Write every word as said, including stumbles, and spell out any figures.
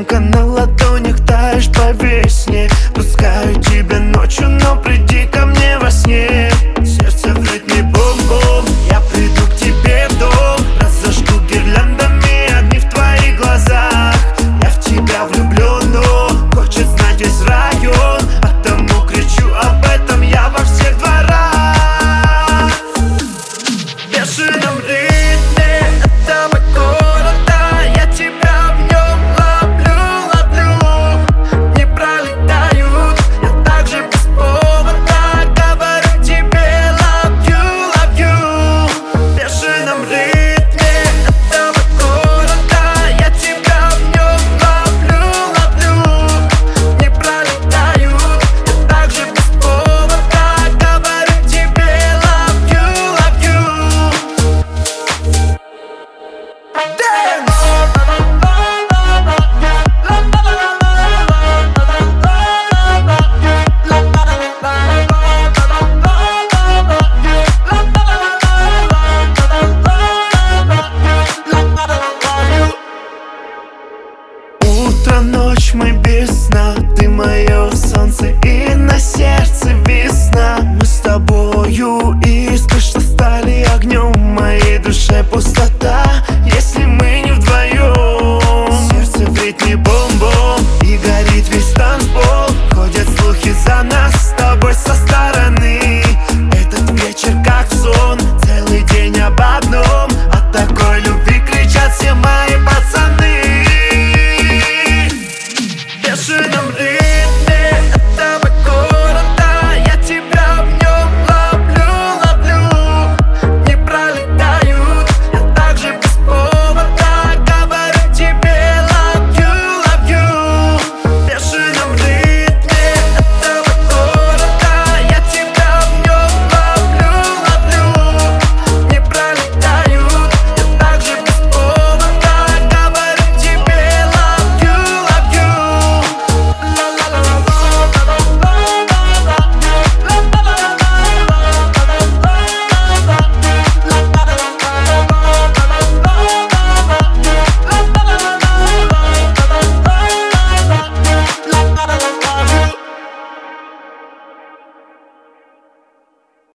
снежинка на ладонях, таешь по весне. Пускаю тебя ночью, но приди ко мне во сне. Сердце в ритме бум-бум, я приду к тебе в дом. Разожгу гирляндами огни в твоих глазах. Я в тебя влюблен, но хочет знать весь район, потому кричу об этом я во всех дворах. В бешеном ритме этого города я тебя в нем ловлю, ловлю. Не пролетают, я также без повода говорю тебе love you, love you. В бешеном ритме этого города я тебя в нем ловлю, ловлю. Не пролетают, я также без повода говорю тебе love you, love you. Утро, ночь, мы без сна. Ты мое солнце и на сердце весна. Мы с тобою искры, что стали огнем. В моей душе пустота, если мы не вдвоем. Сердце в ритме бом-бом, и горит весь танцпол. Ходят слухи за нас